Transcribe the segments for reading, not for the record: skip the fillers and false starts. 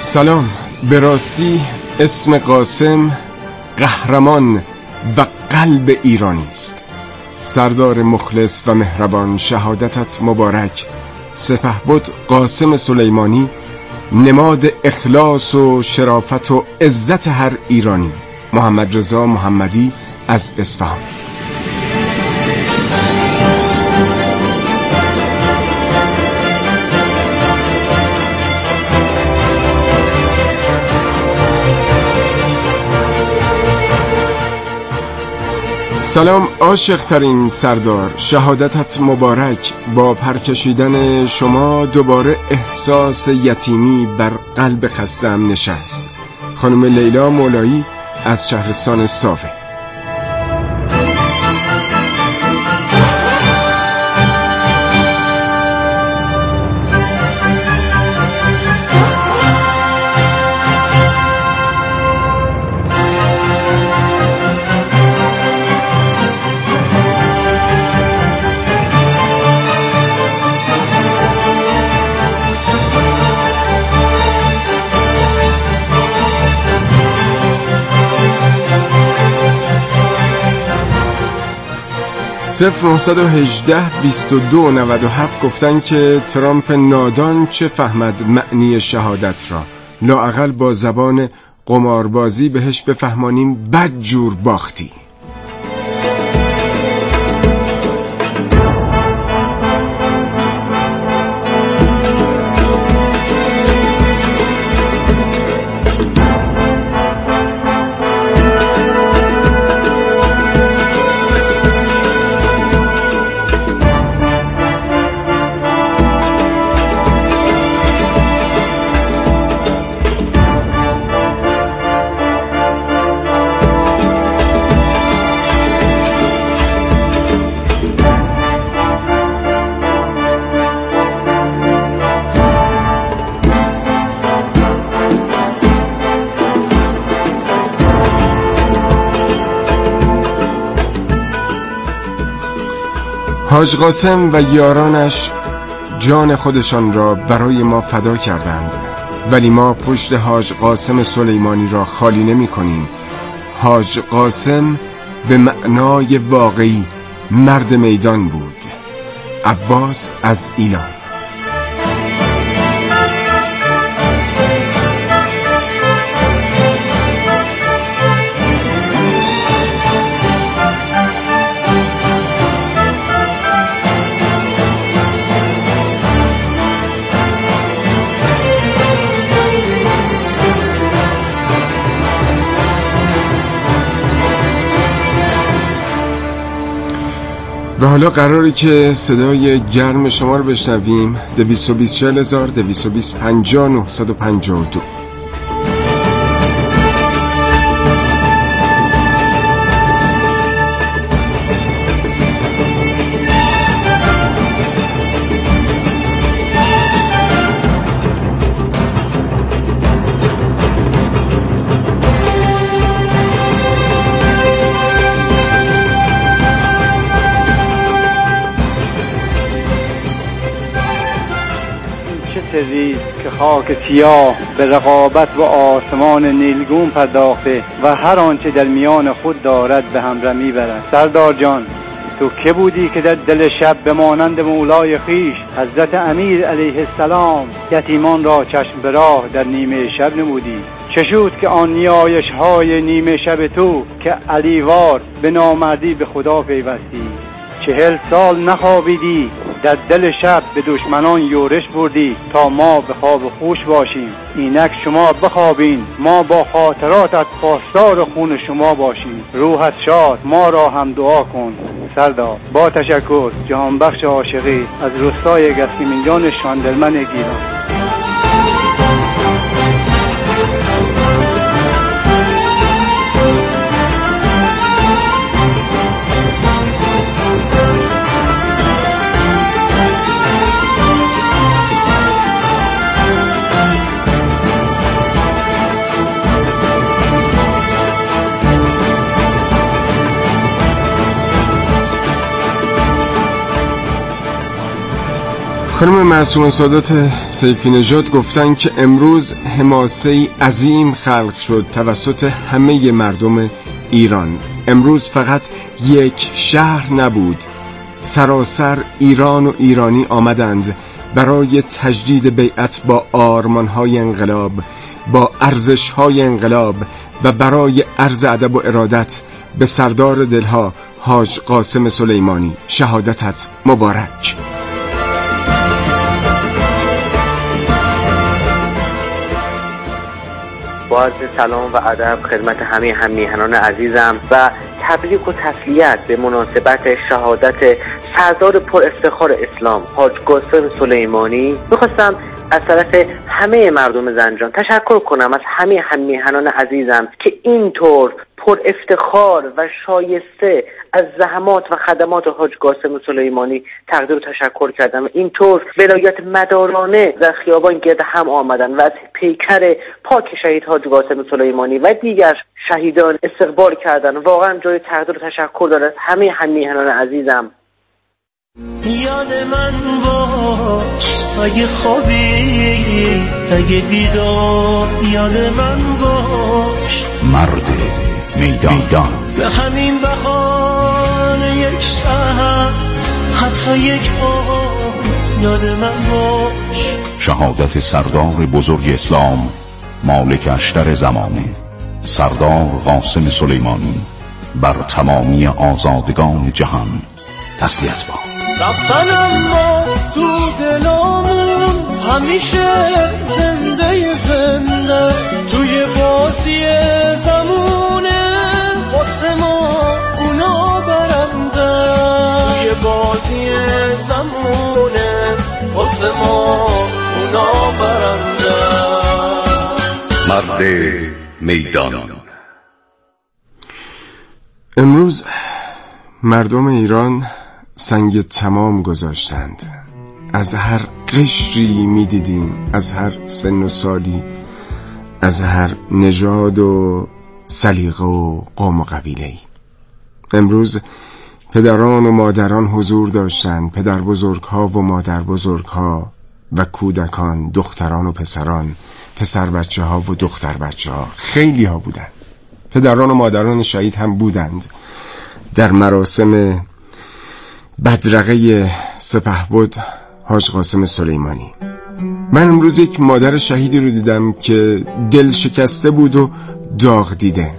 سلام. به راستی اسم قاسم قهرمان و قلب ایرانی است. سردار مخلص و مهربان، شهادتت مبارک. سپهبد قاسم سلیمانی، نماد اخلاص و شرافت و عزت هر ایرانی. محمد رضا محمدی از اصفهان. سلام عاشق ترین سردار، شهادتت مبارک. با پرکشیدن شما دوباره احساس یتیمی بر قلب خسته‌ام نشست. خانم لیلا مولایی از شهرستان ساوه. صفر 918 22 97 گفتن که ترامپ نادان چه فهمد معنی شهادت را، لااقل با زبان قماربازی بهش بفهمانیم بد جور باختی. حاج قاسم و یارانش جان خودشان را برای ما فدا کردند، ولی ما پشت حاج قاسم سلیمانی را خالی نمی کنیم. حاج قاسم به معنای واقعی مرد میدان بود. عباس از ایلام. و حالا قراره که صدای گرم شما رو بشنویم. 224,000 220 50 952. چیزی که خاک سیاه به رقابت و آسمان نیلگون پرداخته و هر آنچه در میان خود دارد به همرمی برد. سردار جان، تو که بودی که در دل شب به مانند مولای خیش حضرت امیر علیه السلام یتیمان را چشم به راه در نیمه شب نمودی؟ چه شد که آن نیایش های نیمه شب تو که علیوار به نامردی به خدا پیوستی؟ 40 سال نخوابیدی، در دل شب به دشمنان یورش بردی تا ما به خواب خوش باشیم. اینک شما بخوابین، ما با خاطراتت پاسدار خون شما باشیم. روحت شاد، ما را هم دعا کن سردار. با تشکر. جهانبخش عاشقی از روستای گسیمینجان شاندرمن گیلان. خانم معصومه سادات سیفی نژاد گفتن که امروز حماسه‌ای عظیم خلق شد توسط همه مردم ایران. امروز فقط یک شهر نبود، سراسر ایران و ایرانی آمدند برای تجدید بیعت با آرمان‌های انقلاب، با ارزش‌های انقلاب و برای عرض ادب و ارادت به سردار دلها حاج قاسم سلیمانی. شهادتت مبارک. با عرض سلام و ادب خدمت همه هم‌میهنان عزیزم و تبریک و تسلیت به مناسبت شهادت سردار پر افتخار اسلام حاج قاسم سلیمانی. میخواستم از طرف همه مردم زنجان تشکر کنم از همه هم‌میهنان عزیزم که اینطور پر افتخار و شایسته از زحمات و خدمات حاج قاسم سلیمانی تقدیر و تشکر کردم. اینطور ولایت مدارانه در خیابان گرد هم آمدن و از پیکر پاک شهید حاج قاسم سلیمانی و دیگر شهیدان استقبال کردن. واقعا جای تقدیر و تشکر دارد همه هم‌میهنان عزیزم. یاد من باش اگه خوابی اگه بیدار، یاد من باش مرد میدان. به همین بهانه یک شهر حتی یک آن یاد من باش. شهادت سردار بزرگ اسلام مالک اشتر زمانه سردار قاسم سلیمانی بر تمامی آزادگان جهان تسلیت با. رفتن اما تو دلامون همیشه زنده زنده، توی بازی زمونه واسه ما اونا برنده، توی بازی زمونه واسه ما اونا برنده. مرد میدان. امروز مردم ایران سنگ تمام گذاشتند. از هر قشری می دیدیم، از هر سن و سالی، از هر نژاد و سلیقه و قوم و قبیله‌ای. امروز پدران و مادران حضور داشتند، پدر بزرگها و مادر بزرگها و کودکان، دختران و پسران، پسر بچه ها و دختر بچه ها. خیلی ها بودند. پدران و مادران شهید هم بودند در مراسم بدرقه سپهبد حاج قاسم سلیمانی. من امروز یک مادر شهیدی رو دیدم که دل شکسته بود و داغ دیده.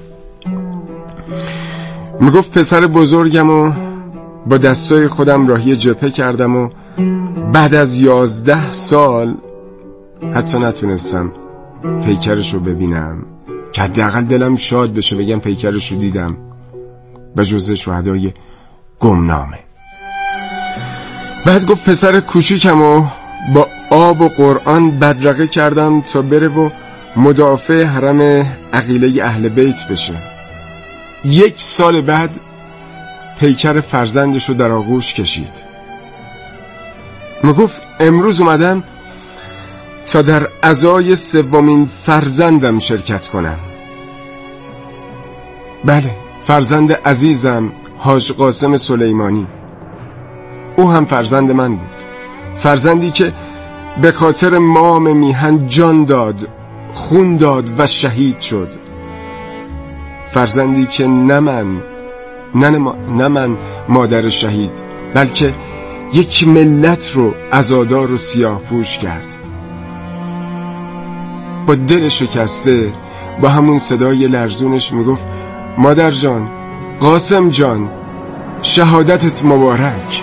میگفت پسر بزرگم و با دستای خودم راهی جبهه کردم و بعد از 11 سال حتی نتونستم پیکرش رو ببینم که حداقل دلم شاد بشه بگم پیکرش رو دیدم و جزء شهدای گمنامه. بعد گفت پسر کوچیکمو با آب و قرآن بدرقه کردم تا بره و مدافع حرم عقیله اهل بیت بشه. 1 سال بعد پیکر فرزندش رو در آغوش کشید. میگفت امروز اومدم تا در عزای 3مین فرزندم شرکت کنم. بله، فرزند عزیزم حاج قاسم سلیمانی. او هم فرزند من بود، فرزندی که به خاطر مام میهن جان داد، خون داد و شهید شد. فرزندی که نه من مادر شهید، بلکه یک ملت رو عزادار و سیاه پوش کرد. با دل شکسته، با همون صدای لرزونش میگفت مادر جان، قاسم جان، شهادتت مبارک.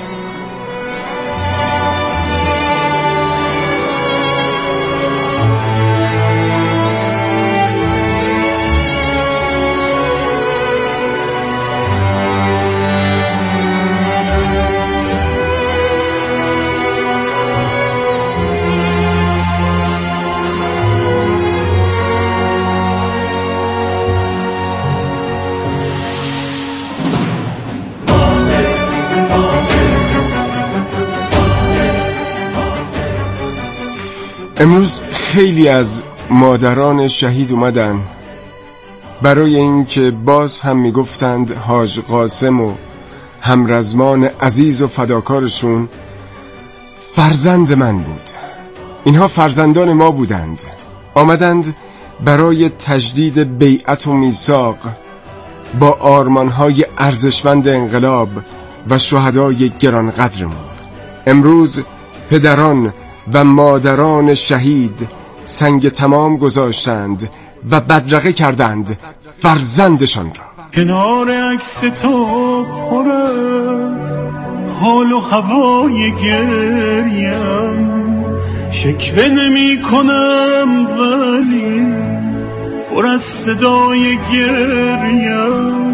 امروز خیلی از مادران شهید اومدن برای اینکه باز هم میگفتند حاج قاسم و همرزمان عزیز و فداکارشون فرزند من بود. اینها فرزندان ما بودند. آمدند برای تجدید بیعت و میثاق با آرمانهای ارزشمند انقلاب و شهدای گرانقدرمون. امروز پدران و مادران شهید سنگ تمام گذاشتند و بدرقه کردند فرزندشان را. کنار عکس تو پر از حال و هوای گریم، شکوه نمی کنم ولی پر از صدای گریم،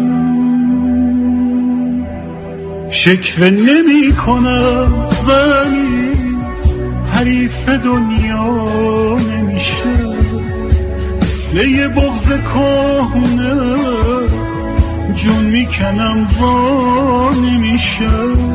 شکوه نمی کنم ولی حریف دنیا نمیشه، مثل یه بغض کهنه جون میکنم وا نمیشه.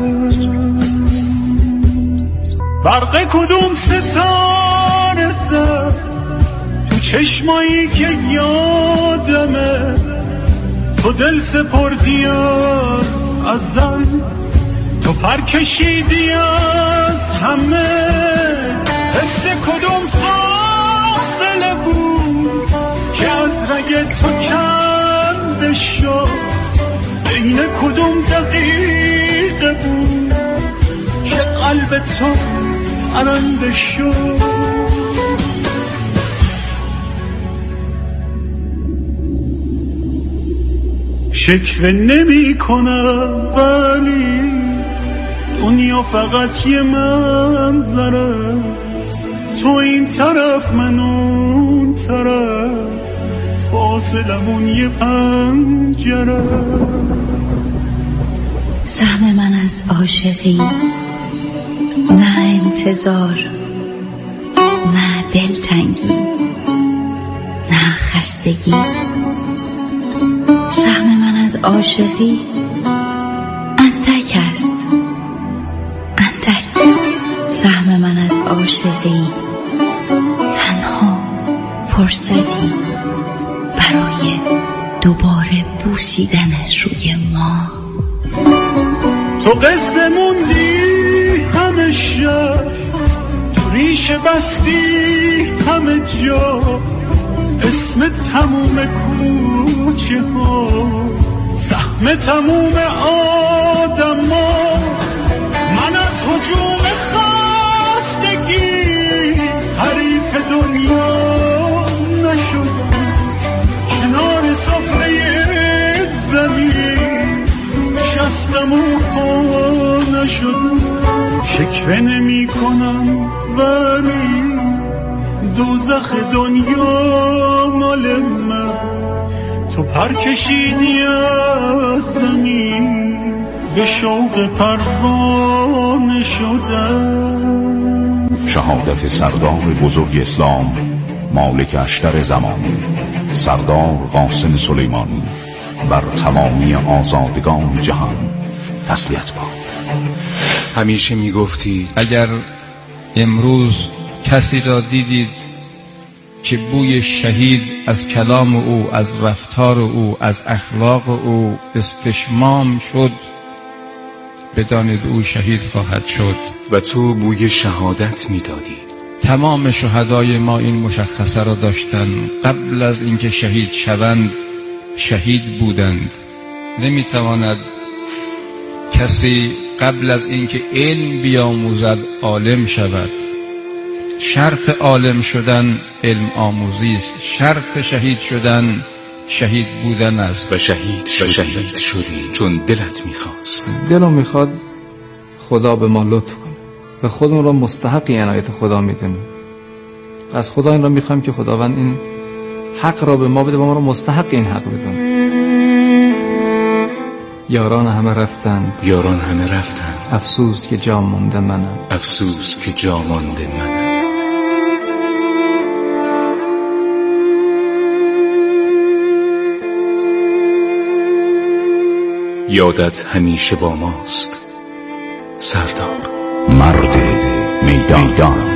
برق کدوم ستاره زد تو چشمایی که یادمه، تو دل سپردی از ازل، تو پر کشیدی از همه، حس کدوم فاصله بود که از رگ تو کنده شد، بین کدوم دقیقه بود که قلب تو اننده شد. شکوه نمی کنم ولی دنیا فقط یه منظر است، تو این طرف من اون طرف، فاصلمون یه پنجره. سهم من از عاشقی، نه انتظار، نه دلتنگی، نه خستگی. سهم من از عاشقی اندک است، اندک. سهم من از عاشقی تنها فرصتی برای دوباره بوسیدن روی ما. تو قصه موندی همه شب، تو ریشه بستی همه جا، اسم تموم کوچه ها، سهم تموم آدم ها. من از هجوم خستگی حریف دنیا نشدم، کنار سفره زمین شستم و پا نشدم. شکوه نمی کنم ولی دوزخ دنیا مال من، تو پر کشیدی از زمین، به شوق پروانه شدم. شهادت سردار بزرگ اسلام مالک اشتر زمانی سردار قاسم سلیمانی بر تمامی آزادگان جهان تسلیت باد. همیشه میگفتی اگر امروز کسی را دیدید که بوی شهید از کلام او، از رفتار او، از اخلاق او استشمام شد، بدانید او شهید خواهد شد. و تو بوی شهادت میدادی. تمام شهدای ما این مشخصه را داشتند، قبل از اینکه شهید شوند شهید بودند. نمیتواند کسی قبل از اینکه علم بیاموزد عالم شود. شرط عالم شدن علم آموزی است، شرط شهید شدن شهید بودن است. و شهید شدی چون دلت میخواست. دلم میخواد خدا به ما لطف کنه و خودمون را مستحق عنایت خدا میدونیم. از خدا این را میخوایم که خداوند این حق را به ما بده و ما را مستحق این حق بدونه. یاران همه رفتند، افسوس که جا مانده منم، یادت همیشه با ماست سردار. مرد میدان.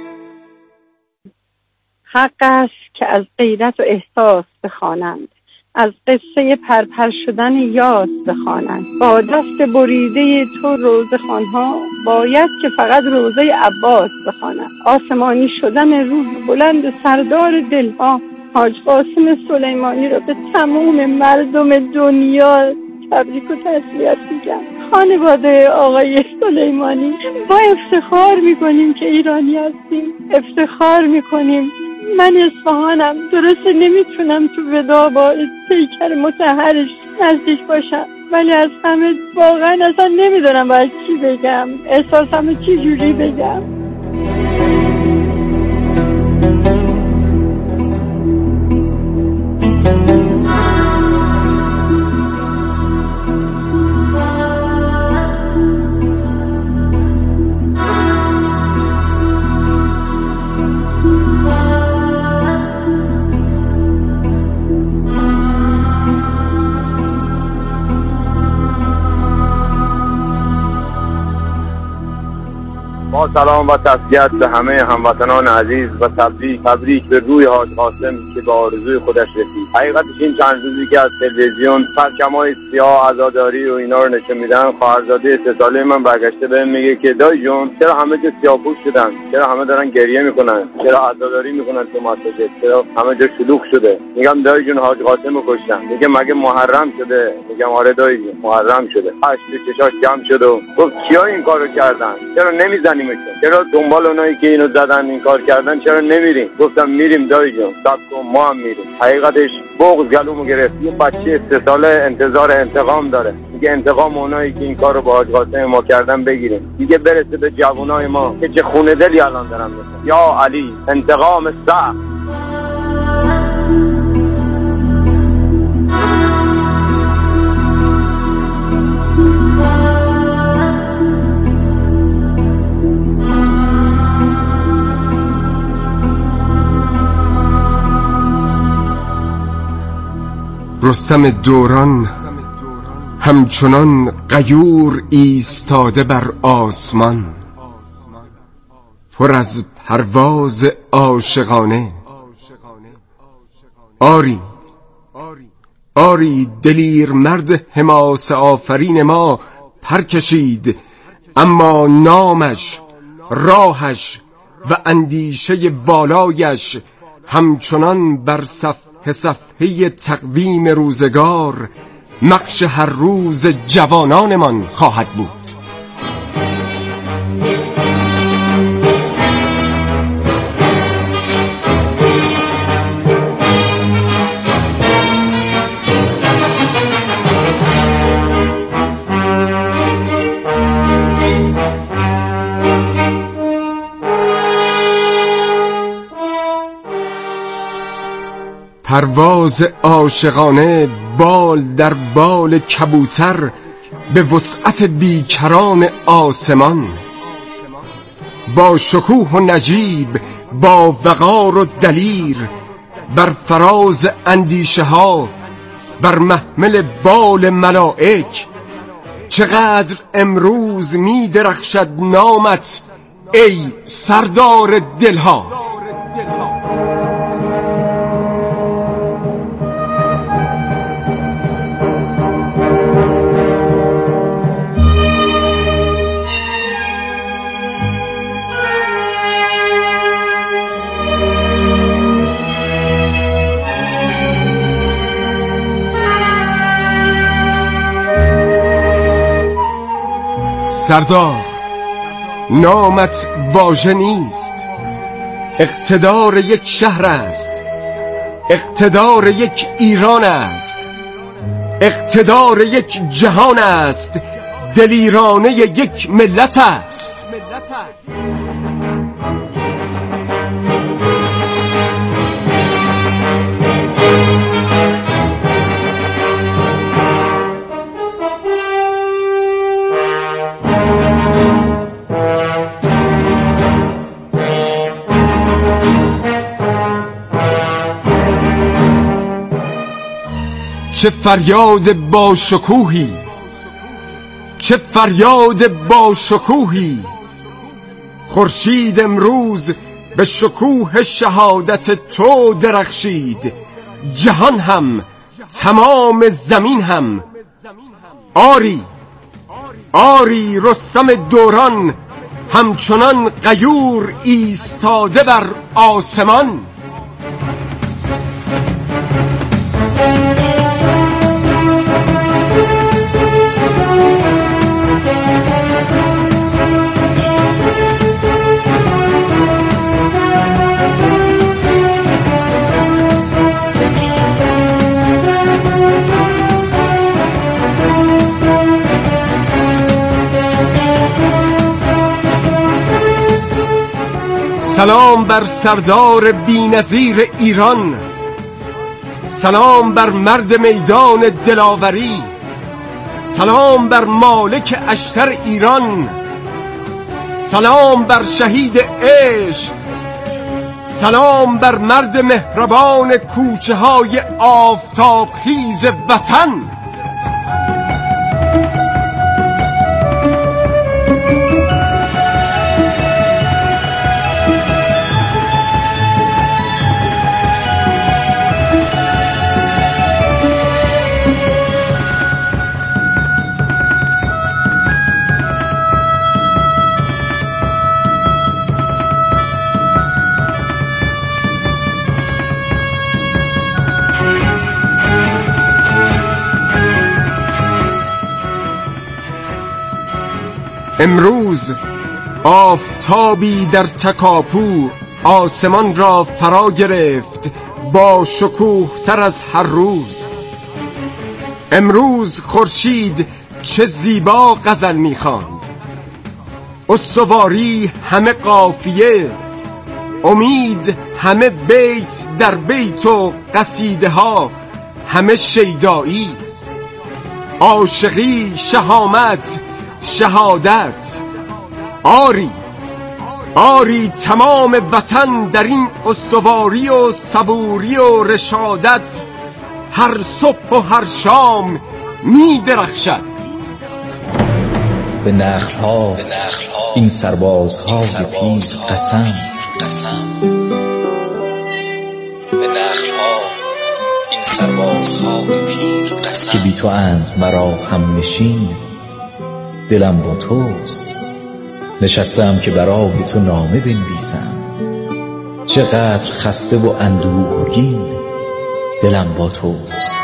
حق است که از غیرت و احساس بخوانند، از قصه پرپر شدن یاس بخوانند. با دست بریده تو روزخوانها باید که فقط روزه عباس بخوانند. آسمانی شدن روح بلند سردار دلها حاج قاسم سلیمانی را به تمام مردم دنیا تبریک و تسلیت میگم. خانواده آقای سلیمانی، با افتخار میکنیم که ایرانی هستیم، افتخار میکنیم. من اصفهانم، درسته نمیتونم تو ودا با پیکر مطهرش نزدیک باشم، ولی از همه واقعا اصلا نمیدونم باید چی بگم، احساسمو چی جوری بگم. با سلام و تسلیت به همه هموطنان عزیز و تبریک به روی حاج قاسم که به آرزوی خودش رسید. حقیقتش این چند روزی که از تلویزیون پرچمای سیاه عزاداری و اینا رو نشون میدن، خواهرزاده 3 ساله من برگشته بهم میگه که دایی جون چرا همه جا سیاه‌پوش شدن، چرا همه دارن گریه میکنن، چرا عزاداری میکنن تو مساجد، چرا همه جا شلوغ شده. میگم دایی جون حاج قاسم رو کشتن. میگه مگه محرم شده؟ میگم آره دایی جون محرم شده. اشک چشاش جمع شد و گفت کیا این کارو کردن؟ چرا نمیزنیم؟ چرا دنبال اونایی که اینو زدن این کار کردن چرا نمیریم؟ گفتم میریم دایی جون، صبر کن ما هم میریم. حقیقتش بغض گلومو گرفت. یه بچه 3 ساله انتظار انتقام داره، میگه انتقام اونایی که این کارو با حاج قاسم ما کردن بگیریم. میگه برسه به جوانای ما که چه خونه دلی الان دارن میکنن. یا علی انتقام سخت. رستم دوران همچنان غیور ایستاده بر آسمان، پر از پرواز عاشقانه. آری دلیر مرد حماسه آفرین ما پر کشید، اما نامش، راهش و اندیشه والایش همچنان بر صفحه تقویم روزگار نقش هر روز جوانانمان خواهد بود. پرواز عاشقانه بال در بال کبوتر به وسعت بیکران آسمان، با شکوه و نجیب، با وقار و دلیر، بر فراز اندیشه ها، بر محمل بال ملائک. چقدر امروز می درخشد نامت ای سردار دلها. سردار، نامت واژه نیست، اقتدار یک شهر است، اقتدار یک ایران است، اقتدار یک جهان است، دلیرانه یک ملت است. چه فریاد با شکوهی، چه فریاد با شکوهی. خورشید امروز به شکوه شهادت تو درخشید، جهان هم تمام زمین هم. آری آری رستم دوران، همچنان غیور ایستاده بر آسمان. سلام بر سردار بی‌نظیر ایران، سلام بر مرد میدان دلاوری، سلام بر مالک اشتر ایران، سلام بر شهید عشق، سلام بر مرد مهربان کوچه های آفتاب خیز وطن. امروز آفتابی در تکاپو آسمان را فرا گرفت با شکوه تر از هر روز. امروز خورشید چه زیبا غزل می‌خواند، استواری همه قافیه، امید همه بیت در بیت و قصیده ها همه شیدایی، عاشقی شهامت شهادت. آری آری تمام وطن در این استواری و صبوری و رشادت هر صبح و هر شام می درخشد. به نخل‌ها این سربازها پیر قسم، به نخل‌ها این سربازها پیر قسم، که بی تو اند مرا هم نشین، دلم با توست. نشستم که برای تو نامه بنویسم، چقدر خسته و اندوهگین، دلم با توست.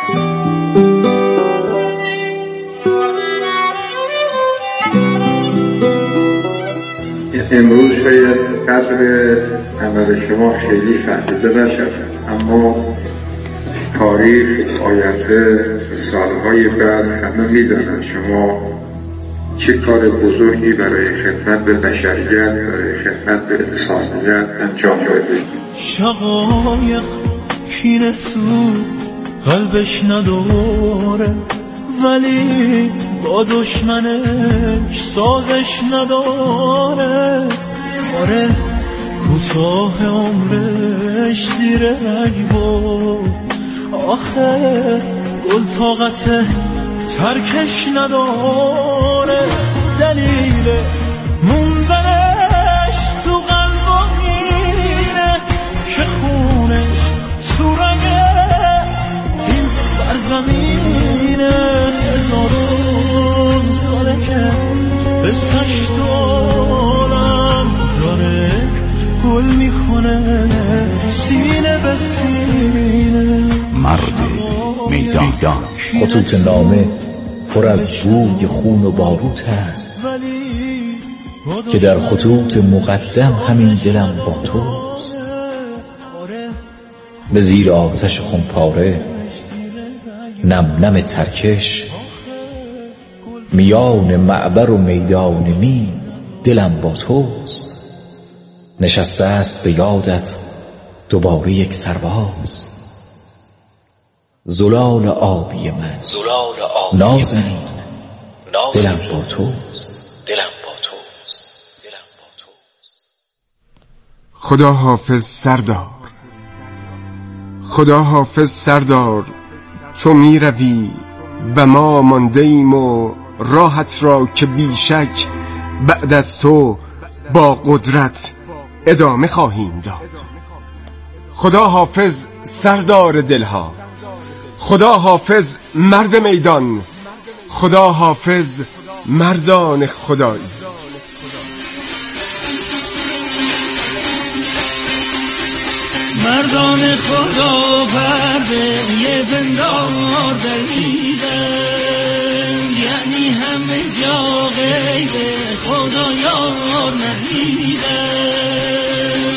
امروز شاید قدر عمل شما خیلی فهمیده نشد، اما تاریخ آینده سالهای بعد همه میدانند شما چه کار بزرگی برای خدمت به بشریت، برای خدمت به انسانیت انجام دادید. شقایق کینه تو قلبش نداره، ولی با دشمنش سازش نداره. آره کوتاه عمرش زیر رگ بود، آخه گل طاقت ترکش نداره. دلیل موندنش تو قلبانینه که خونش تو رگ این سرزمینه. هزارون ساله که قصه‌اش تو عالم داره، گل میکنه سینه به سینه. مرد میدان. خطوط نامه پر از بوی خون و باروت است، که در خطوط مقدم همین دلم با توست. به زیر آتش خونپاره نم نم ترکش، میان معبر و میدان مین، دلم با توست. نشسته است به یادت دوباره یک سرباز، زلال آبی من نازنین، دلم با توست. خدا حافظ سردار، خدا حافظ سردار. تو می روی و ما مانده ایم و راحت را که بیشک بعد از تو با قدرت ادامه خواهیم داد. خدا حافظ سردار دلها، خدا حافظ مرد میدان، خدا حافظ مردان خدایی. مردان خدا پرده پندار دریدن، یعنی همه جا غیر خدا یار ندیدن.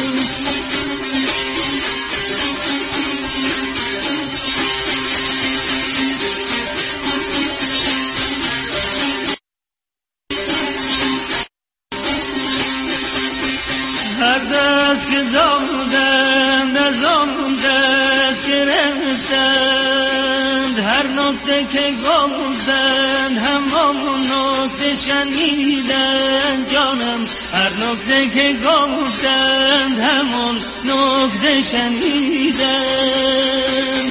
هر دست که دادند از آن دست گرفتند، هر نکته که گفتند همان نکته شنیدند جانم، هر نکته که گفتند همان نکته شنیدند.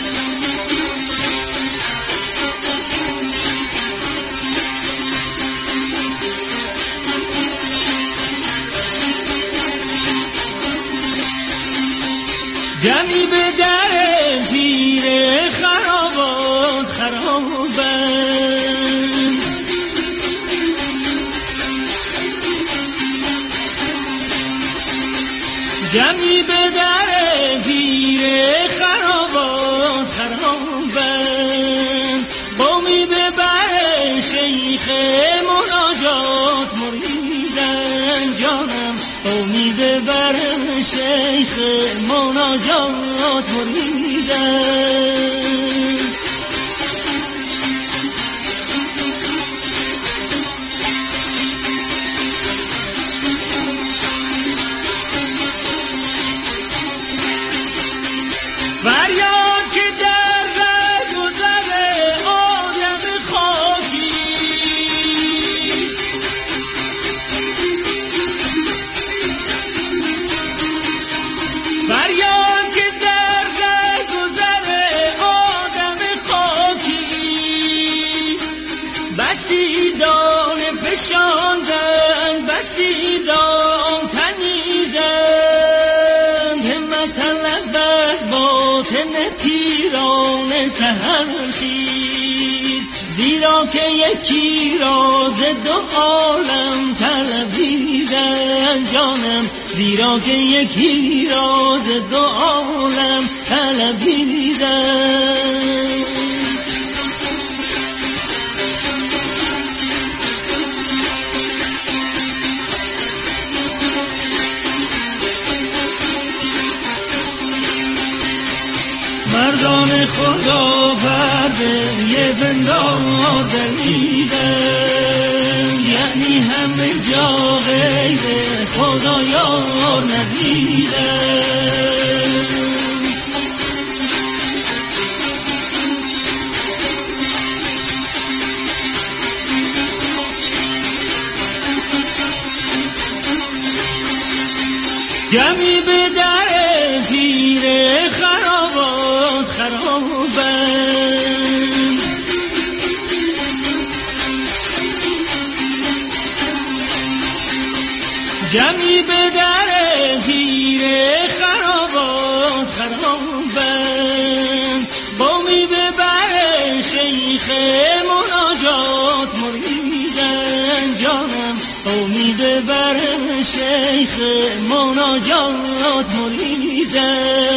جمعی به در پیر خرابات خرابند، جمعی به در پیر خرابات خرابند، قومی به بر شیخ مناجات مریدن جانم، قومی به بر شیخ مناجات مریدن. فریاد که در گذر آدم خاکی، فریاد که در گذر آدم خاکی، بسیدان فشاندن بسیدان تنیدن، همت طلب از باطن پیران سحرخیز، زیرا که یکی راز دو عالم طلبیدن جانم، زیرا که یکی راز دو عالم طلبیدن. مردان خدا پرده پندار دریدن، یعنی همه جا غیر خدا یار ندیدن. جمعی به در پیر خرابات خرابند، جمعی به در پیر خرابات خرابند، قومی به بر شیخ مناجات مریدن جانم، قومی به بر شیخ مناجات مریدن.